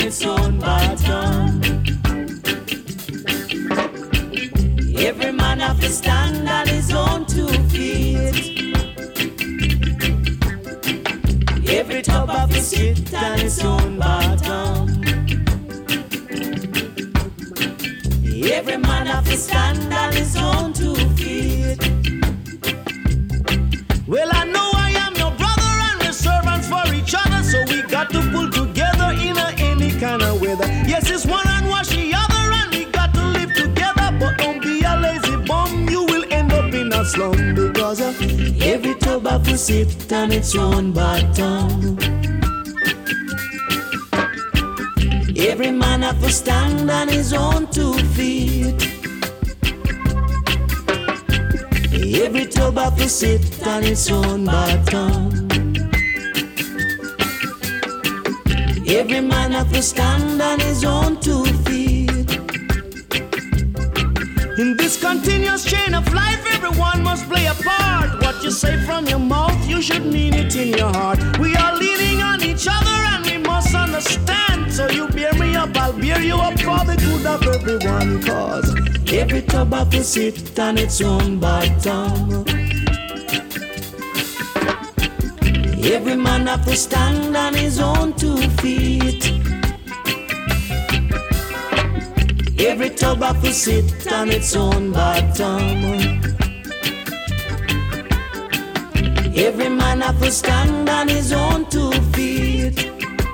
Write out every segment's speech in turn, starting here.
its own bottom. Every man have to stand on his own 2 feet. Every tub have to sit on its own bottom. Every man have to stand on his own 2 feet. Well, I know I am your brother and we're servants for each other, so we got to pull together in any kind of weather. Yes, it's one and wash the other, and we got to live together. But don't be a lazy bum, you will end up in a slum, because every tub have to sit on its own bottom. Every man have to stand on his own 2 feet. Every tub have to sit on its own bottom. Every man have to stand on his own 2 feet. In this continuous chain of life, everyone must play a part. What you say from your mouth, you should mean it in your heart. We are leaning on each other and we must understand. So you bear me up, I'll bear you up for the good of everyone. Cause every tub have to sit on its own bottom. Every man have to stand on his own 2 feet. Every tub have to sit on its own bottom. Every man have to stand on his own 2 feet.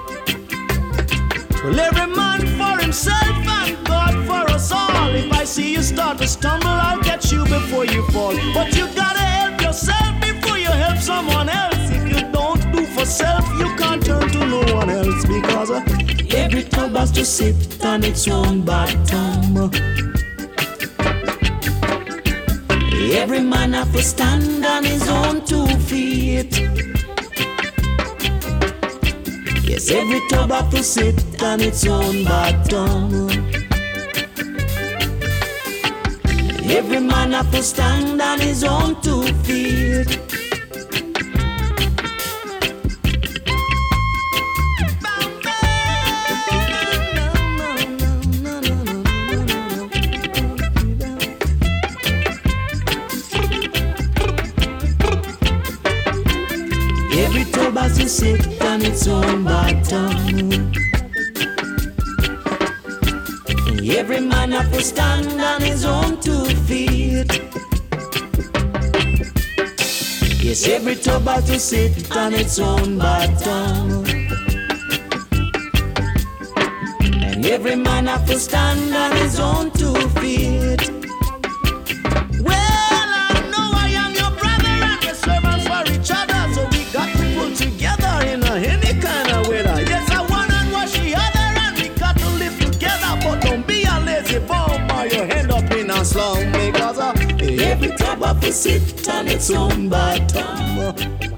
Well, every man for himself and God for us all. If I see you start to stumble, I'll catch you before you fall. But you gotta help yourself before you help someone else. If you don't do for self, you can't turn to no one else, because every tub has to sit on its own bottom. Every man have to stand on his own 2 feet. Yes, every tub have to sit on its own bottom. Every man have to stand on his own 2 feet. Every tub has to sit on its own bottom. Every man have to stand on his own 2 feet. Yes, every tub has to sit on its own bottom. And every man have to stand on his own 2 feet. Together in any kind of weather. Yes, I want and wash the other, and we got to live together. But don't be a lazy bum or you end up in a slum, because every tub have to sit on its own bottom.